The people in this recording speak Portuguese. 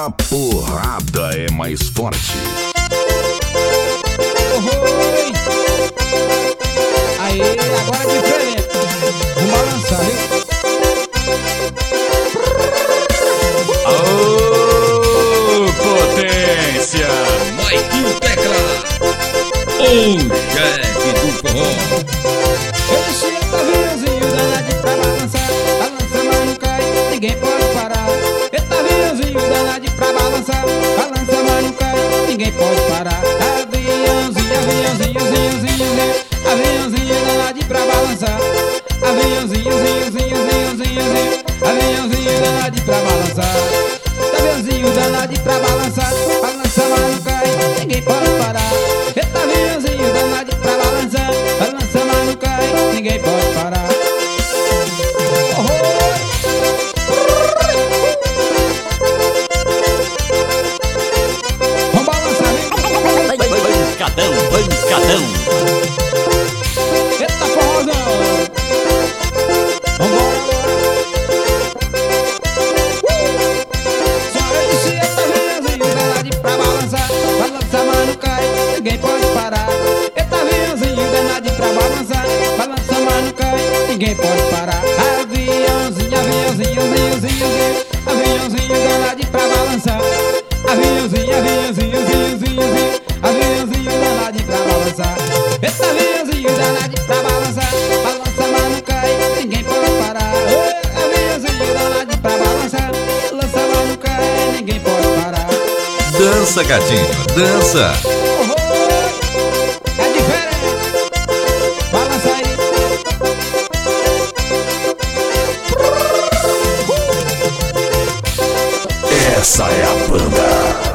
A porrada é mais forte. Oi! Aê, agora é diferente. Vamos balançar, viu? Aô, potência! Mike Tecla, o chefe do forró. Eu desci a aviãozinho danadinho pra balançar. Balança, mas não cai, ninguém pode parar. Eita, aviãozinho danadinho pra balançar. Balança, mas não cai, ninguém pode parar. Aviãozinho, aviãozinho, aviãozinho, aviãozinho danadinho pra balançar. Aviãozinho, aviãozinho danadinho pra balançar. Aviãozinho danadinho pra balançar. Balança, mas não cai, ninguém pode parar. Eita, aviãozinho danadinho pra balançar. Balança, mas não cai, ninguém pode parar. Vamos balançar, hein? Pancadão, pancadão. Eita, forrozão! Vambora, Só eu disse, eita, aviãozinho danadinho pra balançar. Balança, mas não cai, ninguém pode parar. Eita, aviãozinho danadinho pra balançar. Balança, mas não cai, ninguém pode parar. Aviãozinho, aviãozinho, aviãozinho, aviãozinho danadinho pra balançar. Aviãozinho, aviãozinho, aviãozinho, aviãozinho danadinho pra balançar. Eita, aviãozinho danadinho pra balançar. Balança, mas não cai, ninguém pode parar. Aviãozinho danadinho pra balançar. Balança, mas não cai, ninguém pode parar. Dança, gatinho, dança. É diferente. Balança aí. Essa é a banda.